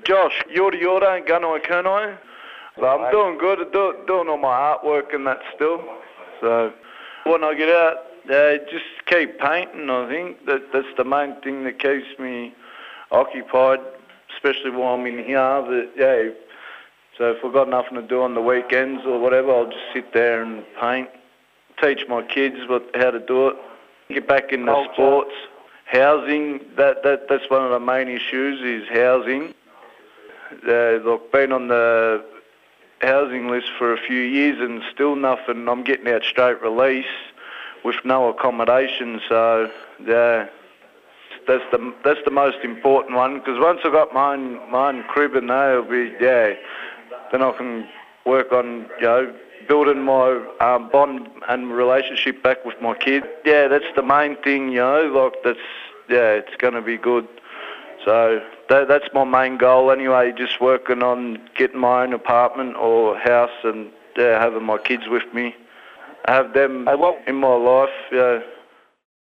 Josh, Yorta Yorta, Gunai Kurnai. I'm doing good, doing all my artwork and that still. So when I get out, just keep painting. I think that's the main thing that keeps me occupied, especially while I'm in here. But so if I've got nothing to do on the weekends or whatever, I'll just sit there and paint. Teach my kids how to do it. Get back into sports. Housing, that's one of the main issues is housing. Look, been on the housing list for a few years and still nothing. I'm getting out straight release with no accommodation, so that's the most important one, because once I got my own crib and that'll be then I can work on building my bond and relationship back with my kid. That's the main thing, it's going to be good. So that's my main goal anyway, just working on getting my own apartment or house and having my kids with me. I have them in my life,